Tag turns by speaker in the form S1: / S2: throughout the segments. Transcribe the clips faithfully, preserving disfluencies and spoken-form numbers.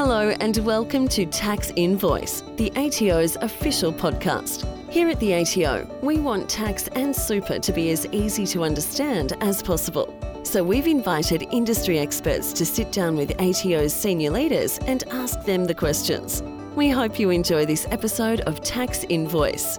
S1: Hello and welcome to Tax Invoice, the A T O's official podcast. Here at the A T O, we want tax and super to be as easy to understand as possible. So we've invited industry experts to sit down with A T O's senior leaders and ask them the questions. We hope you enjoy this episode of Tax Invoice.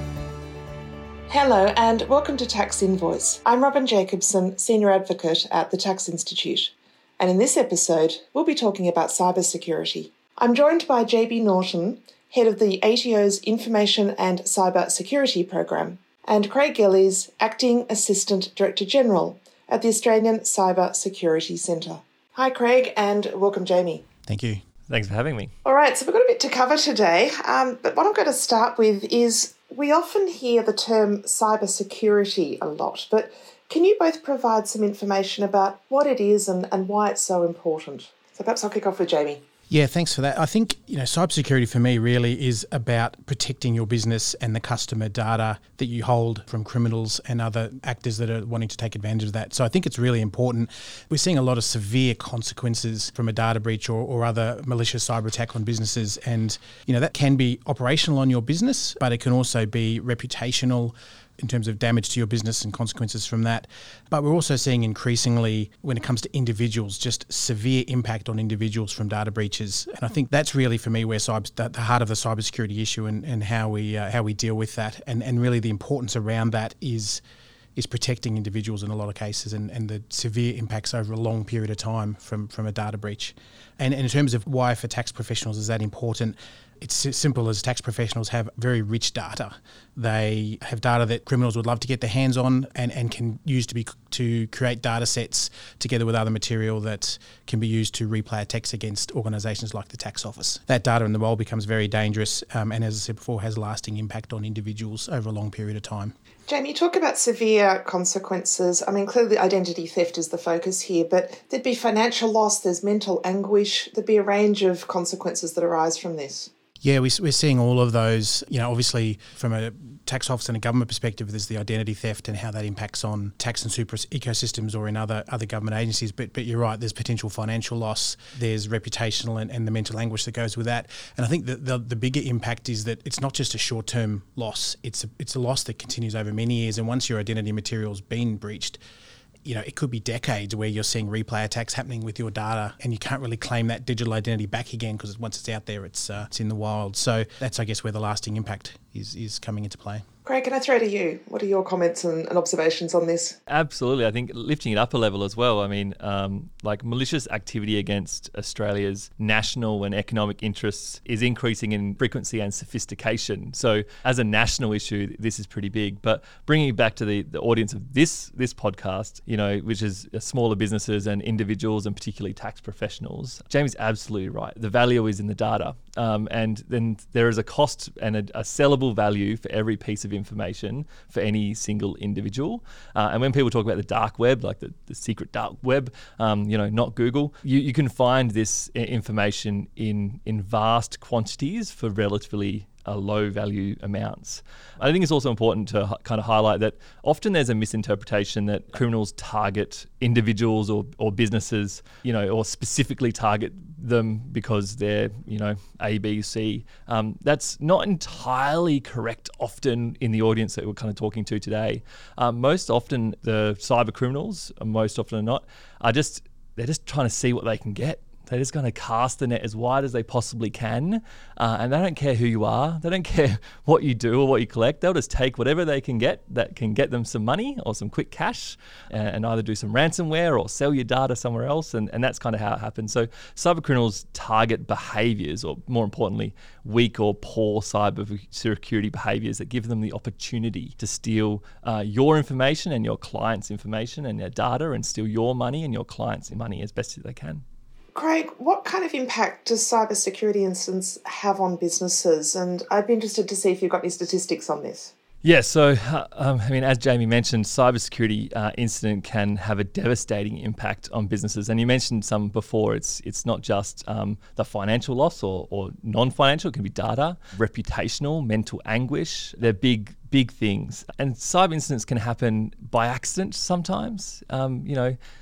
S2: Hello and welcome to Tax Invoice. I'm Robin Jacobson, Senior Advocate at the Tax Institute. And in this episode, we'll be talking about cybersecurity. I'm joined by J B Norton, Head of the A T O's Information and Cyber Security Program, and Craig Gillies, Acting Assistant Director General at the Australian Cyber Security Centre. Hi Craig and welcome Jamie.
S3: Thank you.
S4: Thanks for having me.
S2: All right, so we've got a bit to cover today, um, but what I'm going to start with is we often hear the term cybersecurity a lot, but can you both provide some information about what it is and, and why it's so important? So perhaps I'll kick off with Jamie.
S3: Yeah, thanks for that. I think, you know, cybersecurity for me really is about protecting your business and the customer data that you hold from criminals and other actors that are wanting to take advantage of that. So I think it's really important. We're seeing a lot of severe consequences from a data breach or, or other malicious cyber attack on businesses. And, you know, that can be operational on your business, but it can also be reputational in terms of damage to your business and consequences from that. But we're also seeing increasingly, when it comes to individuals, just severe impact on individuals from data breaches. And I think that's really, for me, where cyber, the heart of the cybersecurity issue and, and how we uh, how we deal with that. And, and really the importance around that is is protecting individuals in a lot of cases and, and the severe impacts over a long period of time from, from a data breach. And, and in terms of why for tax professionals is that important, it's as simple as tax professionals have very rich data. They have data that criminals would love to get their hands on and, and can use to be to create data sets together with other material that can be used to replay attacks against organisations like the tax office. That data in the world becomes very dangerous um, and, as I said before, has lasting impact on individuals over a long period of time.
S2: Jamie, you talk about severe consequences. I mean, clearly identity theft is the focus here, but there'd be financial loss, there's mental anguish, there'd be a range of consequences that arise from this.
S3: Yeah, we, we're seeing all of those. You know, obviously from a tax office and a government perspective, there's the identity theft and how that impacts on tax and super ecosystems or in other other government agencies. But but you're right, there's potential financial loss, there's reputational and, and the mental anguish that goes with that. And I think that the, the bigger impact is that it's not just a short-term loss, it's a, it's a loss that continues over many years. And once your identity material's been breached, you know, it could be decades where you're seeing replay attacks happening with your data and you can't really claim that digital identity back again because once it's out there, it's uh, it's in the wild. So that's, I guess, where the lasting impact is is coming into play.
S2: Craig, can I throw to you? What are your comments and, and observations on this?
S4: Absolutely. I think lifting it up a level as well. I mean, um, like malicious activity against Australia's national and economic interests is increasing in frequency and sophistication. So as a national issue, this is pretty big. But bringing it back to the, the audience of this this podcast, you know, which is smaller businesses and individuals and particularly tax professionals, Jamie's absolutely right. The value is in the data. Um, and then there is a cost and a, a sellable value for every piece of information for any single individual. Uh, and when people talk about the dark web, like the, the secret dark web, um, you know, not Google, you, you can find this information in, in vast quantities for relatively Uh, low value amounts. I think it's also important to h- kind of highlight that often there's a misinterpretation that criminals target individuals or, or businesses, you know, or specifically target them because they're, you know, A, B, C. Um, that's not entirely correct often in the audience that we're kind of talking to today. Um, most often the cyber criminals, most often or not, are just, they're just trying to see what they can get. They're just going to cast the net as wide as they possibly can, uh, and they don't care who you are. They don't care what you do or what you collect. They'll just take whatever they can get that can get them some money or some quick cash, and, and either do some ransomware or sell your data somewhere else, and, and that's kind of how it happens. So cyber criminals target behaviours, or more importantly, weak or poor cyber security behaviours that give them the opportunity to steal uh, your information and your client's information and their data and steal your money and your client's money as best as they can.
S2: Craig, what kind of impact does cybersecurity incidents have on businesses? And I'd be interested to see if you've got any statistics on this.
S4: Yeah, so uh, um, I mean, as Jamie mentioned, cybersecurity uh, incident can have a devastating impact on businesses, and you mentioned some before. It's it's not just um, the financial loss or, or non-financial. It can be data, reputational, mental anguish. They're big big things, and cyber incidents can happen by accident sometimes. Um, you know,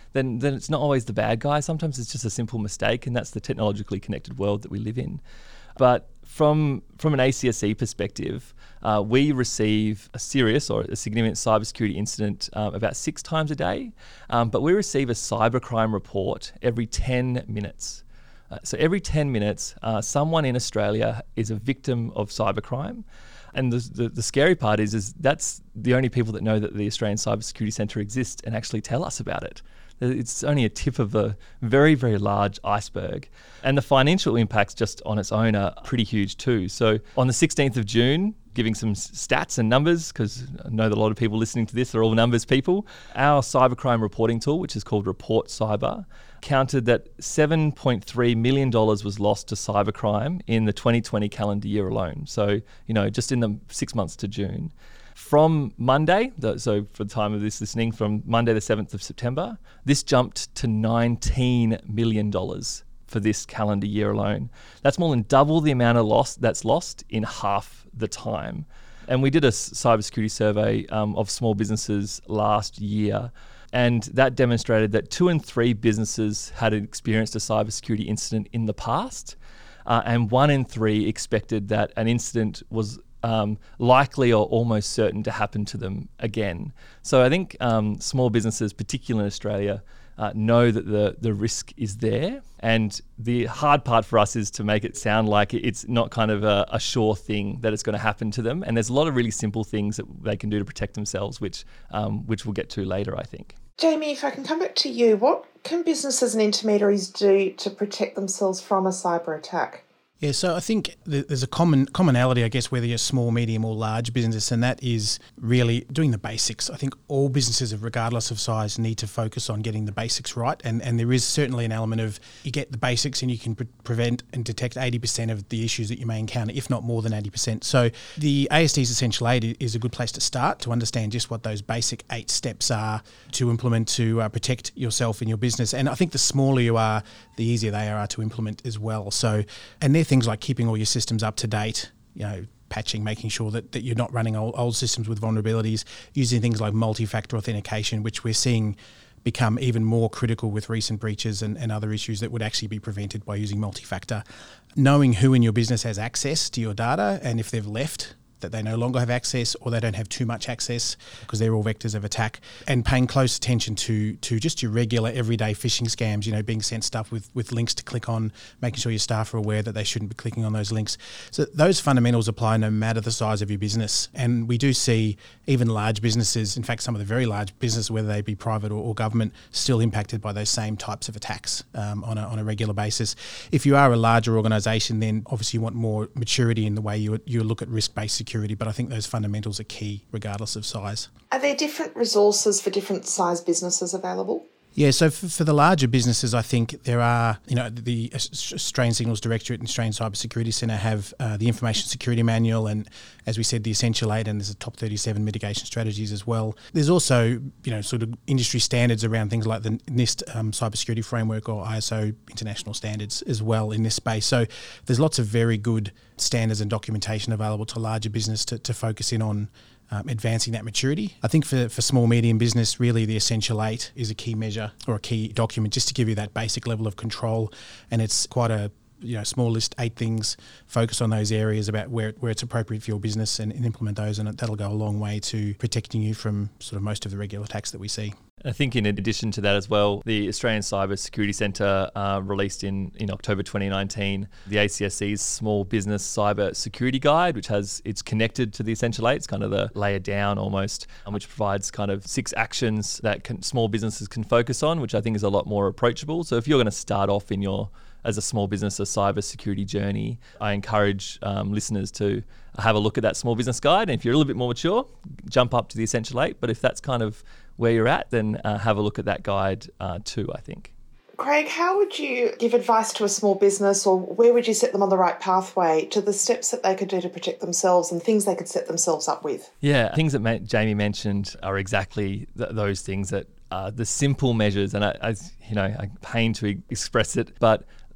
S4: then then it's not always the bad guy. Sometimes it's just a simple mistake, and that's the technologically connected world that we live in. But from from an A C S E perspective, uh, we receive a serious or a significant cybersecurity incident um, about six times a day, um, but we receive a cybercrime report every ten minutes. Uh, so every ten minutes, uh, someone in Australia is a victim of cybercrime. And the, the, the scary part is, is that's the only people that know that the Australian Cybersecurity Centre exists and actually tell us about it. It's only a tip of a very, very large iceberg. And the financial impacts just on its own are pretty huge too. So on the sixteenth of June, giving some stats and numbers, because I know that a lot of people listening to this are all numbers people, our cybercrime reporting tool, which is called Report Cyber, counted that seven point three million dollars was lost to cybercrime in the twenty twenty calendar year alone. So, you know, just in the six months to June. From Monday, so for the time of this listening, from Monday the seventh of September, this jumped to nineteen million dollars for this calendar year alone. That's more than double the amount of loss that's lost in half the time. And we did a cybersecurity survey um, of small businesses last year, and that demonstrated that two in three businesses had experienced a cybersecurity incident in the past, uh, and one in three expected that an incident was Um, likely or almost certain to happen to them again. So I think um, small businesses, particularly in Australia, uh, know that the the risk is there. And the hard part for us is to make it sound like it's not kind of a, a sure thing that it's going to happen to them. And there's a lot of really simple things that they can do to protect themselves, which um, which we'll get to later, I think.
S2: Jamie, if I can come back to you, what can businesses and intermediaries do to protect themselves from a cyber attack?
S3: Yeah, so I think there's a common commonality, I guess, whether you're small, medium or large business, and that is really doing the basics. I think all businesses, regardless of size, need to focus on getting the basics right. And, and there is certainly an element of you get the basics and you can pre- prevent and detect eighty percent of the issues that you may encounter, if not more than eighty percent. So the A S D's Essential Eight is a good place to start to understand just what those basic eight steps are to implement to uh, protect yourself and your business. And I think the smaller you are, the easier they are to implement as well. So, and they're things like keeping all your systems up to date, you know, patching, making sure that, that you're not running old, old systems with vulnerabilities, using things like multi-factor authentication, which we're seeing become even more critical with recent breaches and, and other issues that would actually be prevented by using multi-factor. Knowing who in your business has access to your data and if they've left, that they no longer have access or they don't have too much access, because they're all vectors of attack, and paying close attention to to just your regular everyday phishing scams, you know, being sent stuff with, with links to click on, making sure your staff are aware that they shouldn't be clicking on those links. So those fundamentals apply no matter the size of your business. And we do see even large businesses, in fact, some of the very large businesses, whether they be private or, or government, still impacted by those same types of attacks um, on, a, on a regular basis. If you are a larger organisation, then obviously you want more maturity in the way you, you look at risk-based security. Security, but I think those fundamentals are key regardless of size.
S2: Are there different resources for different size businesses available?
S3: Yeah, so for, for the larger businesses, I think there are, you know, the Australian Signals Directorate and Australian Cybersecurity Centre have uh, the Information Security Manual and, as we said, the Essential Eight, and there's a top thirty-seven mitigation strategies as well. There's also, you know, sort of industry standards around things like the NIST um, Cybersecurity Framework or I S O international standards as well in this space. So there's lots of very good standards and documentation available to larger business to, to focus in on Um, advancing that maturity. I think for, for small, medium business, really the Essential Eight is a key measure or a key document just to give you that basic level of control. And it's quite a you know small list, eight things, focus on those areas about where, where it's appropriate for your business and, and implement those, and that'll go a long way to protecting you from sort of most of the regular attacks that we see.
S4: I think in addition to that as well, the Australian Cyber Security Centre uh, released in, in October twenty nineteen the A C S E's Small Business Cyber Security Guide, which has it's connected to the Essential Eight. It's kind of the layer down almost, um, which provides kind of six actions that can, small businesses can focus on, which I think is a lot more approachable. So if you're going to start off in your as a small business, a cyber security journey, I encourage um, listeners to have a look at that small business guide. And if you're a little bit more mature, jump up to the Essential Eight. But if that's kind of where you're at, then uh, have a look at that guide uh, too, I think.
S2: Craig, how would you give advice to a small business, or where would you set them on the right pathway to the steps that they could do to protect themselves and things they could set themselves up with?
S4: Yeah, things that ma- Jamie mentioned are exactly th- those things that are the simple measures. And I, I, you know, I pain to express it, but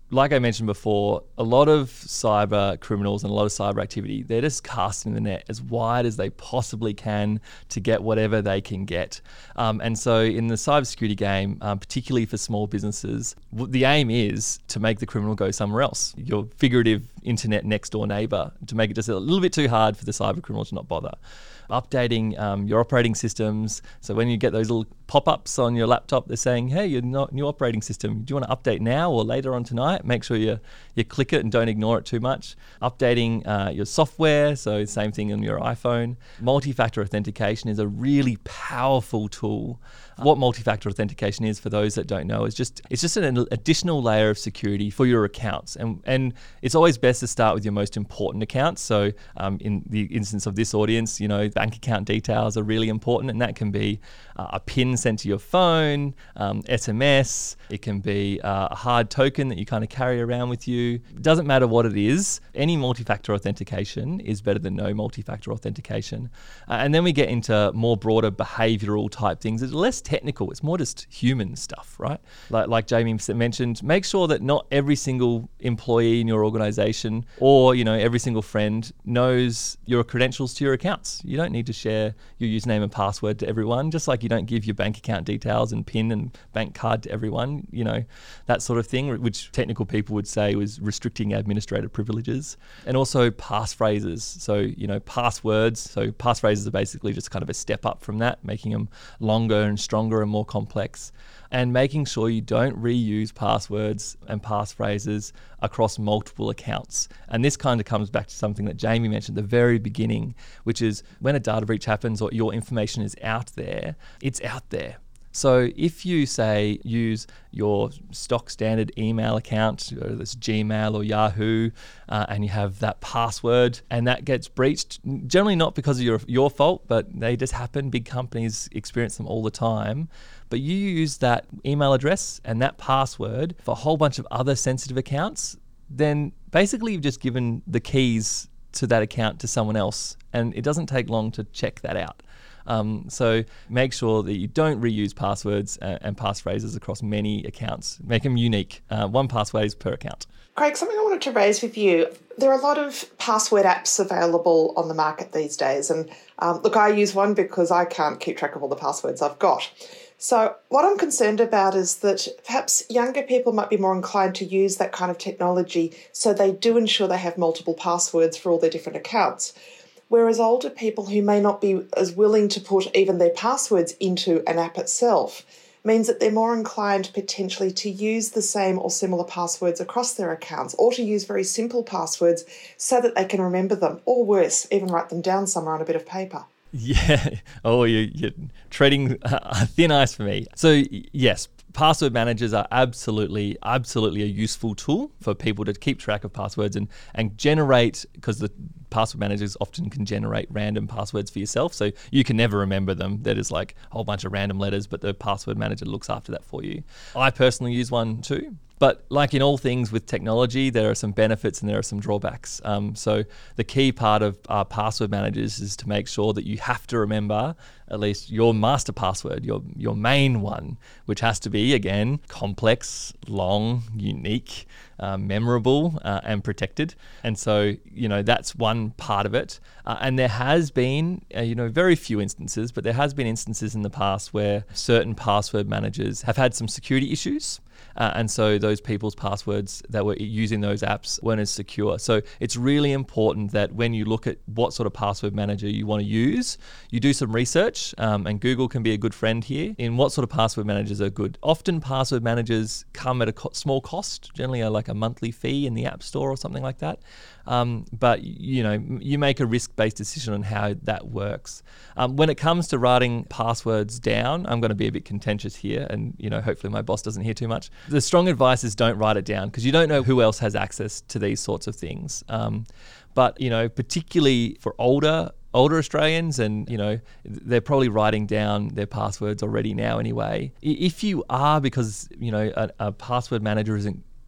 S4: like I mentioned before, a lot of cyber criminals and a lot of cyber activity, they're just casting the net as wide as they possibly can to get whatever they can get. Um, and so in the cybersecurity game, um, particularly for small businesses, w- the aim is to make the criminal go somewhere else, your figurative internet next door neighbor, to make it just a little bit too hard for the cyber criminal to not bother. Updating um, your operating systems. So when you get those little pop-ups on your laptop, they're saying, hey, your no- new operating system, do you want to update now or later on tonight? Make sure you you click it and don't ignore it too much. Updating uh, your software, so same thing on your iPhone. Multi-factor authentication is a really powerful tool. What multi-factor authentication is, for those that don't know, is just it's just an additional layer of security for your accounts, and and it's always best to start with your most important accounts. So um, in the instance of this audience, you know, bank account details are really important, and that can be uh, a PIN sent to your phone, um, S M S. It can be uh, a hard token that you kind of carry around with you. It doesn't matter what it is. Any multi-factor authentication is better than no multi-factor authentication. Uh, and then we get into more broader behavioral type things. It's less technical. It's more just human stuff, right? Like, like Jamie mentioned, make sure that not every single employee in your organization or, you know, every single friend knows your credentials to your accounts. You don't need to share your username and password to everyone, just like you don't give your bank account details and PIN and bank card to everyone, you know, that sort of thing, which technical people would say was restricting administrative privileges. And also passphrases. So, you know, passwords. So passphrases are basically just kind of a step up from that, making them longer and stronger and more complex, and making sure you don't reuse passwords and passphrases across multiple accounts. And this kind of comes back to something that Jamie mentioned at the very beginning, which is when a data breach happens or your information is out there, it's out there. So if you say use your stock standard email account, whether it's Gmail or Yahoo, uh, and you have that password and that gets breached, generally not because of your your fault, but they just happen. Big companies experience them all the time. But you use that email address and that password for a whole bunch of other sensitive accounts, then basically you've just given the keys to that account to someone else, and it doesn't take long to check that out. Um, so make sure that you don't reuse passwords and, and passphrases across many accounts. Make them unique. Uh, one passphrase per account.
S2: Craig, something I wanted to raise with you. There are a lot of password apps available on the market these days. And um, look, I use one because I can't keep track of all the passwords I've got. So what I'm concerned about is that perhaps younger people might be more inclined to use that kind of technology, so they do ensure they have multiple passwords for all their different accounts. Whereas older people who may not be as willing to put even their passwords into an app itself means that they're more inclined potentially to use the same or similar passwords across their accounts, or to use very simple passwords so that they can remember them, or worse, even write them down somewhere on a bit of paper.
S4: Yeah. Oh, you're, you're treading uh, thin ice for me. So yes, password managers are absolutely, absolutely a useful tool for people to keep track of passwords and, and generate, because the password managers often can generate random passwords for yourself. So you can never remember them. That is like a whole bunch of random letters, but the password manager looks after that for you. I personally use one too. But like in all things with technology, there are some benefits and there are some drawbacks. Um, so the key part of uh, password managers is to make sure that you have to remember at least your master password, your your main one, which has to be, again, complex, long, unique, uh, memorable, uh, and protected. And so, you know, that's one part of it. Uh, and there has been, uh, you know, very few instances, but there has been instances in the past where certain password managers have had some security issues. Uh, and so those people's passwords that were using those apps weren't as secure. So it's really important that when you look at what sort of password manager you want to use, you do some research, um, and Google can be a good friend here in what sort of password managers are good. Often password managers come at a co- small cost, generally a, like a monthly fee in the App Store or something like that. Um, but, you know, you make a risk-based decision on how that works. Um, when it comes to writing passwords down, I'm going to be a bit contentious here, and, you know, hopefully my boss doesn't hear too much. The strong advice is don't write it down, because you don't know who else has access to these sorts of things. Um, but, you know, particularly for older older Australians, and, you know, they're probably writing down their passwords already now anyway. If you are, because, you know, a, a password manager isn't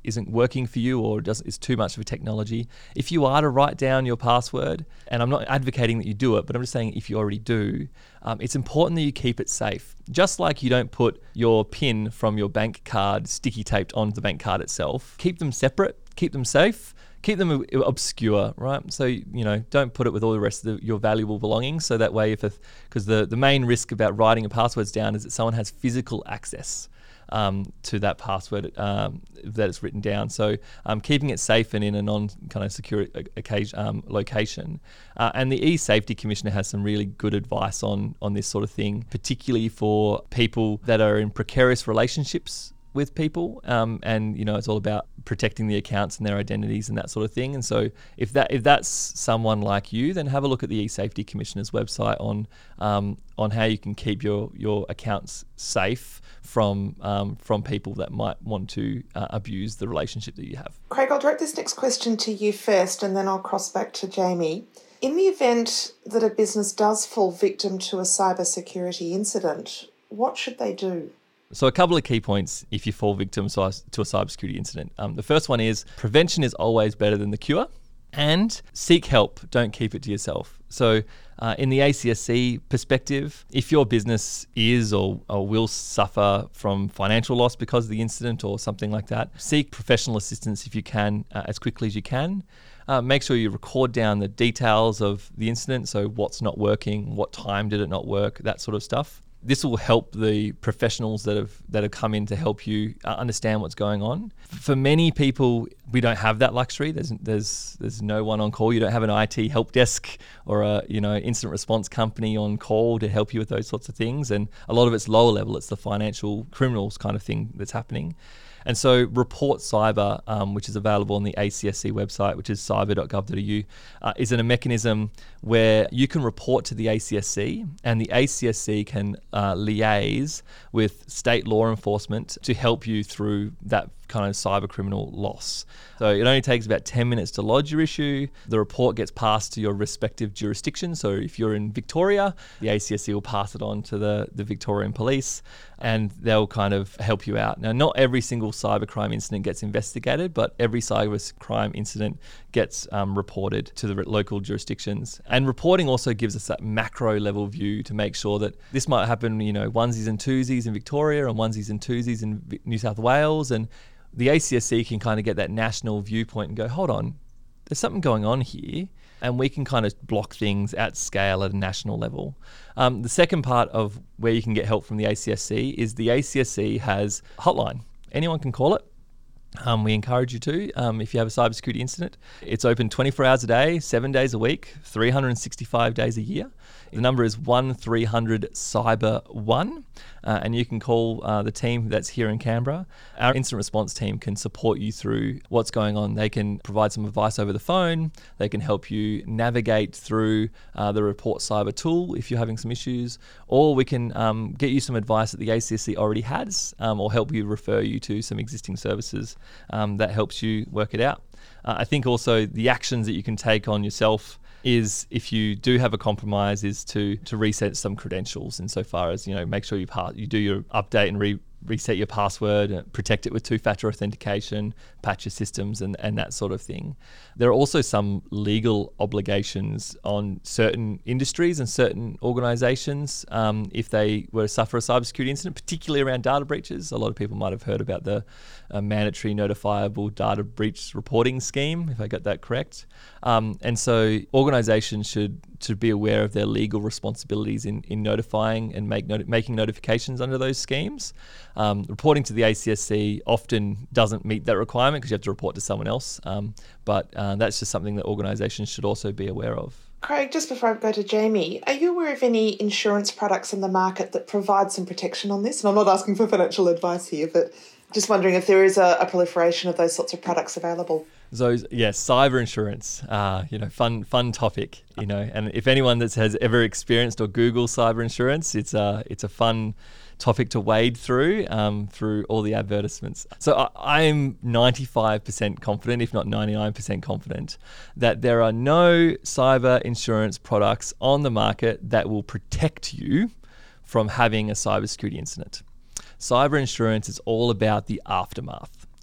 S4: isn't working for you or doesn't is too much of a technology, if you are to write down your password, and I'm not advocating that you do it, but I'm just saying if you already do, um, it's important that you keep it safe. Just like you don't put your PIN from your bank card sticky taped onto the bank card itself, keep them separate, keep them safe, keep them obscure, right? So, you know, don't put it with all the rest of the, your valuable belongings. So that way, if because the, the main risk about writing your passwords down is that someone has physical access um, to that password um, that is written down. So um, keeping it safe and in a non kind of secure occasion, um, location. Uh, and the E-Safety Commissioner has some really good advice on on this sort of thing, particularly for people that are in precarious relationships with people, um, and you know it's all about protecting the accounts and their identities and that sort of thing. And so if that if that's someone like you, then have a look at the E-Safety Commissioner's website on um, on how you can keep your your accounts safe from um, from people that might want to uh, abuse the relationship that you have.
S2: Craig, I'll direct this next question to you first, and then I'll cross back to Jamie. In the event that a business does fall victim to a cybersecurity incident, what should they do?
S4: So a couple of key points if you fall victim to a cybersecurity incident. Um, the first one is prevention is always better than the cure, and seek help. Don't keep it to yourself. So uh, in the A C S C perspective, if your business is or, or will suffer from financial loss because of the incident or something like that, seek professional assistance if you can uh, as quickly as you can. Uh, make sure you record down the details of the incident, so what's not working, what time did it not work, that sort of stuff. This will help the professionals that have that have come in to help you uh, understand what's going on. For many people, we don't have that luxury. There's there's there's no one on call. You don't have an I T help desk or a you know incident response company on call to help you with those sorts of things. And a lot of it's lower level. It's the financial criminals kind of thing that's happening. And so Report Cyber, um, which is available on the A C S C website, which is cyber dot gov dot a u, uh, is in a mechanism where you can report to the A C S C, and the A C S C can uh, liaise with state law enforcement to help you through that kind of cyber criminal loss. So it only takes about ten minutes to lodge your issue. The report gets passed to your respective jurisdiction. So if you're in Victoria, the A C S C will pass it on to the, the Victorian Police, and they'll kind of help you out. Now, not every single cybercrime incident gets investigated, but every cybercrime incident gets um, reported to the local jurisdictions. And reporting also gives us that macro level view to make sure that this might happen, you know, onesies and twosies in Victoria and onesies and twosies in New South Wales. And the A C S C can kind of get that national viewpoint and go, hold on, there's something going on here. And we can kind of block things at scale at a national level. Um, the second part of where you can get help from the A C S C is the A C S C has a hotline. Anyone can call it. Um, we encourage you to, um, if you have a cybersecurity incident. It's open twenty-four hours a day, seven days a week, three hundred sixty-five days a year. The number is one three hundred cyber one, uh, and you can call uh, the team that's here in Canberra. Our incident response team can support you through what's going on. They can provide some advice over the phone. They can help you navigate through uh, the Report Cyber tool if you're having some issues, or we can um, get you some advice that the A C S C already has, um, or help you refer you to some existing services um, that helps you work it out. Uh, I think also the actions that you can take on yourself is, if you do have a compromise, is to to reset some credentials insofar as, you know, make sure you pass, you do your update and re, reset your password, uh, protect it with two-factor authentication, patch your systems and, and that sort of thing. There are also some legal obligations on certain industries and certain organisations um, if they were to suffer a cybersecurity incident, particularly around data breaches. A lot of people might have heard about the uh, mandatory notifiable data breach reporting scheme, if I got that correct. Um, and so organisations should to be aware of their legal responsibilities in, in notifying and make not- making notifications under those schemes. Um, reporting to the A C S C often doesn't meet that requirement because you have to report to someone else, um, but uh, that's just something that organisations should also be aware of.
S2: Craig, just before I go to Jamie, are you aware of any insurance products in the market that provide some protection on this? And I'm not asking for financial advice here, but just wondering if there is a, a proliferation of those sorts of products available.
S4: So yes, cyber insurance, uh, you know, fun fun topic, you know, and if anyone that has ever experienced or Googled cyber insurance, it's a, it's a fun topic to wade through um, through all the advertisements. So I, I'm ninety-five percent confident, if not ninety-nine percent confident, that there are no cyber insurance products on the market that will protect you from having a cybersecurity incident. Cyber insurance is all about the aftermath.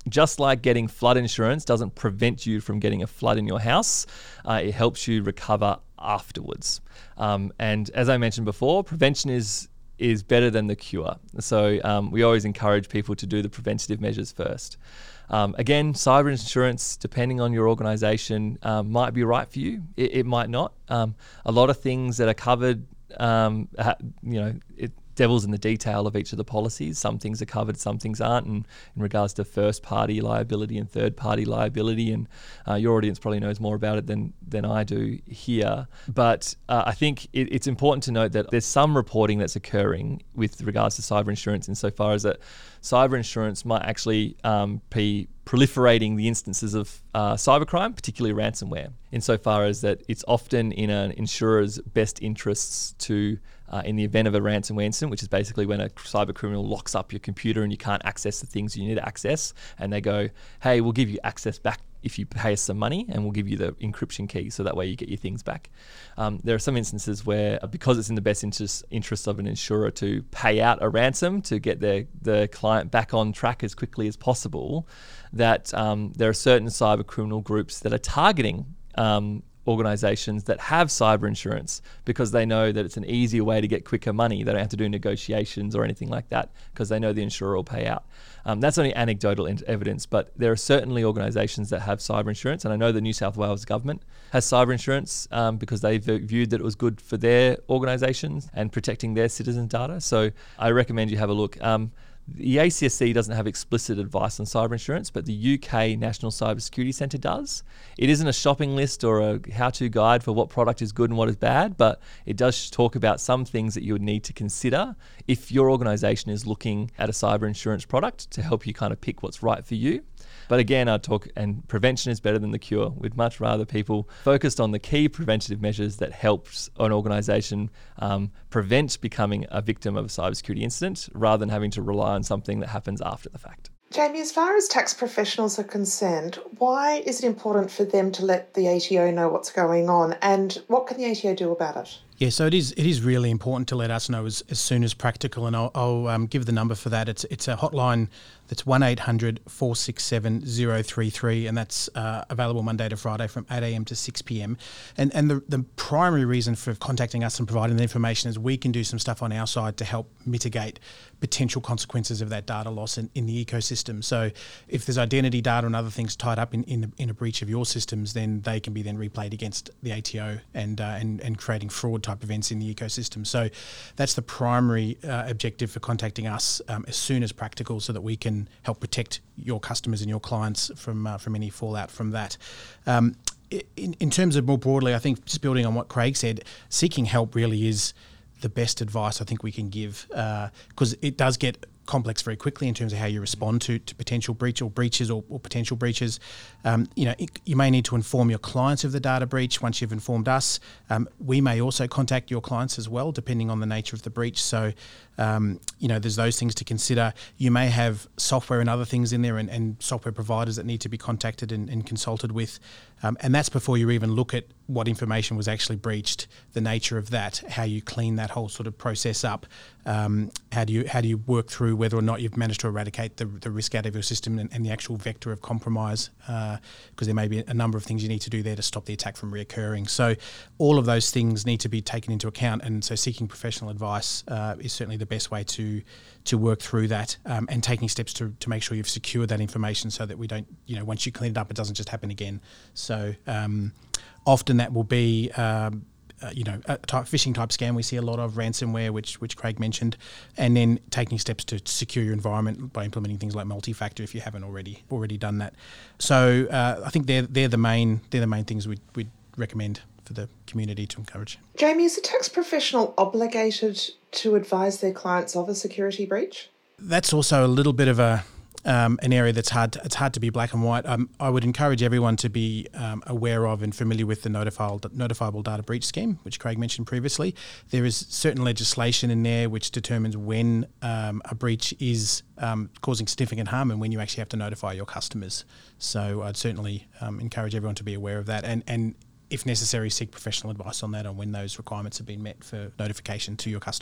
S4: just like getting flood insurance doesn't prevent you from getting a flood in your house, uh, it helps you recover afterwards. Um, and as I mentioned before, prevention is is better than the cure. So um, we always encourage people to do the preventative measures first. Um, again, cyber insurance, depending on your organisation, um, might be right for you. It, it might not. Um, a lot of things that are covered, um, ha- you know, it, devil's in the detail of each of the policies. Some things are covered, some things aren't. And in regards to first-party liability and third-party liability, and uh, your audience probably knows more about it than than I do here. But uh, I think it, it's important to note that there's some reporting that's occurring with regards to cyber insurance, insofar as that cyber insurance might actually um, be proliferating the instances of uh, cybercrime, particularly ransomware, insofar as that it's often in an insurer's best interests to, uh, in the event of a ransomware incident, which is basically when a cyber criminal locks up your computer and you can't access the things you need to access, and they go, hey, we'll give you access back if you pay us some money, and we'll give you the encryption key, so that way you get your things back. Um, there are some instances where, because it's in the best interest, interest of an insurer to pay out a ransom to get their the client back on track as quickly as possible, that um, there are certain cyber criminal groups that are targeting um, organisations that have cyber insurance, because they know that it's an easier way to get quicker money. They don't have to do negotiations or anything like that, because they know the insurer will pay out. Um, that's only anecdotal in- evidence, but there are certainly organisations that have cyber insurance, and I know the New South Wales government has cyber insurance um, because they v- viewed that it was good for their organisations and protecting their citizens' data. So I recommend you have a look. Um, The A C S C doesn't have explicit advice on cyber insurance, but the U K National Cyber Security Centre does. It isn't a shopping list or a how-to guide for what product is good and what is bad, but it does talk about some things that you would need to consider if your organisation is looking at a cyber insurance product to help you kind of pick what's right for you. But again, I talk, and prevention is better than the cure. We'd much rather people focused on the key preventative measures that helps an organisation um, prevent becoming a victim of a cybersecurity incident, rather than having to rely on something that happens after the fact.
S2: Jamie, as far as tax professionals are concerned, why is it important for them to let the A T O know what's going on, and what can the A T O do about it?
S3: Yeah, so it is it is really important to let us know as, as soon as practical, and I'll, I'll um, give the number for that. It's it's a hotline that's one eight hundred four six seven zero three three, and that's uh, available Monday to Friday from eight a.m. to six p.m. And and the, the primary reason for contacting us and providing the information is we can do some stuff on our side to help mitigate potential consequences of that data loss in, in the ecosystem. So if there's identity data and other things tied up in, in, a, in a breach of your systems, then they can be then replayed against the A T O and uh, and, and creating fraud type events in the ecosystem. So that's the primary uh, objective for contacting us um, as soon as practical, so that we can help protect your customers and your clients from uh, from any fallout from that. Um, in, in terms of more broadly, I think just building on what Craig said, seeking help really is the best advice I think we can give, because uh, it does get complex very quickly in terms of how you respond to, to potential breach or breaches or, or potential breaches. Um, you know, it, you may need to inform your clients of the data breach once you've informed us. Um, we may also contact your clients as well, depending on the nature of the breach. So, um, you know, there's those things to consider. You may have software and other things in there, and, and software providers that need to be contacted and, and consulted with. Um, and that's before you even look at what information was actually breached, the nature of that, how you clean that whole sort of process up, um, how do you how do you work through whether or not you've managed to eradicate the, the risk out of your system and, and the actual vector of compromise, because uh, there may be a number of things you need to do there to stop the attack from reoccurring. So all of those things need to be taken into account, and so seeking professional advice uh, is certainly the best way to to work through that, um, and taking steps to, to make sure you've secured that information so that we don't, you know, once you clean it up, it doesn't just happen again. So um, often that will be, um, uh, you know, a type, phishing type scam. We see a lot of ransomware, which which Craig mentioned, and then taking steps to secure your environment by implementing things like multi-factor if you haven't already already done that. So uh, I think they're they're the main they're the main things we'd, we'd recommend for the community to encourage.
S2: Jamie, is a tax professional obligated to advise their clients of a security breach?
S3: That's also a little bit of a um, an area that's hard. To, it's hard to be black and white. Um, I would encourage everyone to be um, aware of and familiar with the notifiable, notifiable data breach scheme, which Craig mentioned previously. There is certain legislation in there which determines when um, a breach is um, causing significant harm and when you actually have to notify your customers. So I'd certainly um, encourage everyone to be aware of that, and and if necessary, seek professional advice on that, on when those requirements have been met for notification to your customers.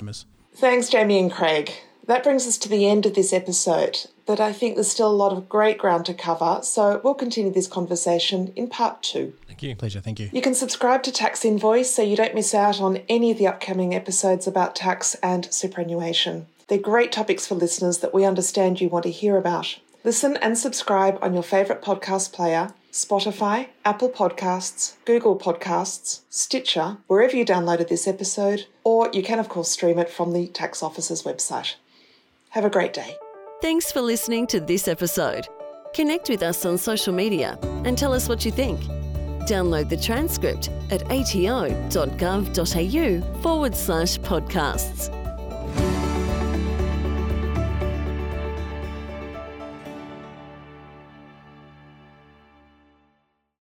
S2: Thanks, Jamie and Craig. That brings us to the end of this episode, but I think there's still a lot of great ground to cover, so we'll continue this conversation in part two.
S4: Thank you.
S3: Pleasure, thank you.
S2: You can subscribe to Tax Invoice so you don't miss out on any of the upcoming episodes about tax and superannuation. They're great topics for listeners that we understand you want to hear about. Listen and subscribe on your favourite podcast player, Spotify, Apple Podcasts, Google Podcasts, Stitcher, wherever you downloaded this episode, or you can of course stream it from the Tax Office's website. Have a great day.
S1: Thanks for listening to this episode. Connect with us on social media and tell us what you think. Download the transcript at ato.gov.au forward slash podcasts.